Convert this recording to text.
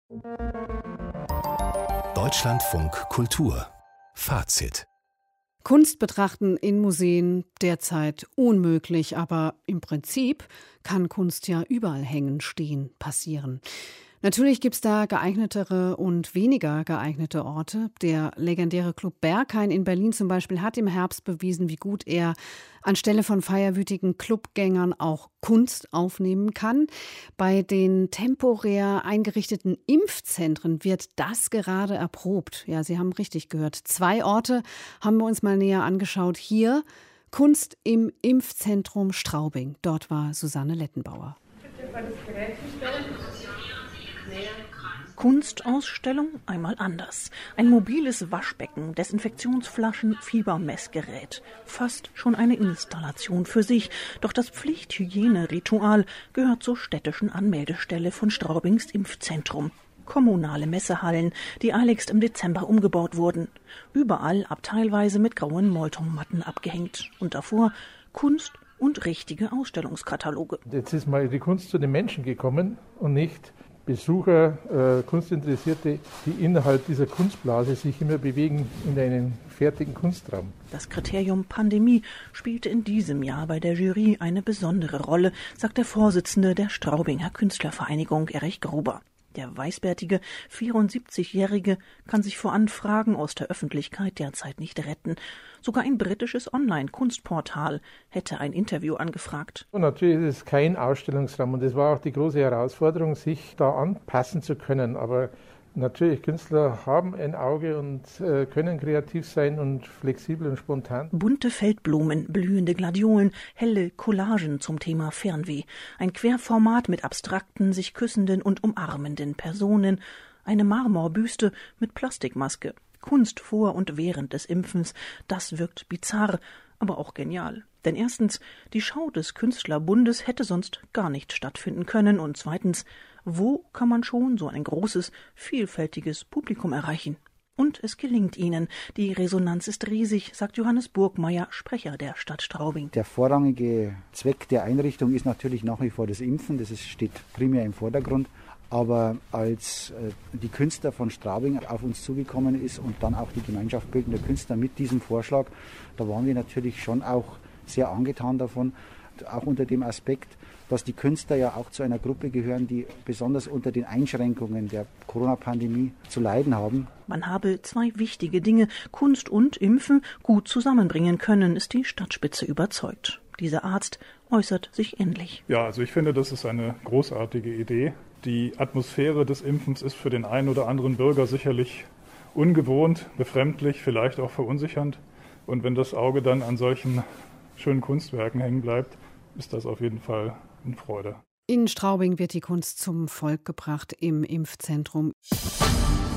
Deutschlandfunk Kultur Fazit. Kunst betrachten in Museen derzeit unmöglich, aber im Prinzip kann Kunst ja überall hängen, stehen, passieren. Natürlich gibt es da geeignetere und weniger geeignete Orte. Der legendäre Club Berghain in Berlin zum Beispiel hat im Herbst bewiesen, wie gut er anstelle von feierwütigen Clubgängern auch Kunst aufnehmen kann. Bei den temporär eingerichteten Impfzentren wird das gerade erprobt. Ja, Sie haben richtig gehört. 2 Orte haben wir uns mal näher angeschaut. Hier Kunst im Impfzentrum Straubing. Dort war Susanne Lettenbauer. Kunstausstellung einmal anders. Ein mobiles Waschbecken, Desinfektionsflaschen, Fiebermessgerät. Fast schon eine Installation für sich. Doch das Pflichthygieneritual gehört zur städtischen Anmeldestelle von Straubings Impfzentrum. Kommunale Messehallen, die eiligst im Dezember umgebaut wurden. Überall abteilweise mit grauen Moltonmatten abgehängt. Und davor Kunst und richtige Ausstellungskataloge. Jetzt ist mal die Kunst zu den Menschen gekommen und nicht Besucher, Kunstinteressierte, die innerhalb dieser Kunstblase sich immer bewegen in einen fertigen Kunstraum. Das Kriterium Pandemie spielte in diesem Jahr bei der Jury eine besondere Rolle, sagt der Vorsitzende der Straubinger Künstlervereinigung, Erich Gruber. Der weißbärtige 74-Jährige kann sich vor Anfragen aus der Öffentlichkeit derzeit nicht retten. Sogar ein britisches Online-Kunstportal hätte ein Interview angefragt. Und natürlich ist es kein Ausstellungsraum und das war auch die große Herausforderung, sich da anpassen zu können. Aber natürlich, Künstler haben ein Auge und können kreativ sein und flexibel und spontan. Bunte Feldblumen, blühende Gladiolen, helle Collagen zum Thema Fernweh. Ein Querformat mit abstrakten, sich küssenden und umarmenden Personen. Eine Marmorbüste mit Plastikmaske. Kunst vor und während des Impfens. Das wirkt bizarr, aber auch genial. Denn erstens, die Schau des Künstlerbundes hätte sonst gar nicht stattfinden können. Und zweitens, wo kann man schon so ein großes, vielfältiges Publikum erreichen? Und es gelingt ihnen. Die Resonanz ist riesig, sagt Johannes Burgmeier, Sprecher der Stadt Straubing. Der vorrangige Zweck der Einrichtung ist natürlich nach wie vor das Impfen. Das steht primär im Vordergrund. Aber als die Künstler von Straubing auf uns zugekommen ist und dann auch die Gemeinschaft bildender Künstler mit diesem Vorschlag, da waren wir natürlich schon auch sehr angetan davon, auch unter dem Aspekt, dass die Künstler ja auch zu einer Gruppe gehören, die besonders unter den Einschränkungen der Corona-Pandemie zu leiden haben. Man habe 2 wichtige Dinge, Kunst und Impfen, gut zusammenbringen können, ist die Stadtspitze überzeugt. Dieser Arzt äußert sich ähnlich. Ja, also ich finde, das ist eine großartige Idee. Die Atmosphäre des Impfens ist für den einen oder anderen Bürger sicherlich ungewohnt, befremdlich, vielleicht auch verunsichernd. Und wenn das Auge dann an solchen schönen Kunstwerken hängen bleibt, ist das auf jeden Fall eine Freude. In Straubing wird die Kunst zum Volk gebracht im Impfzentrum.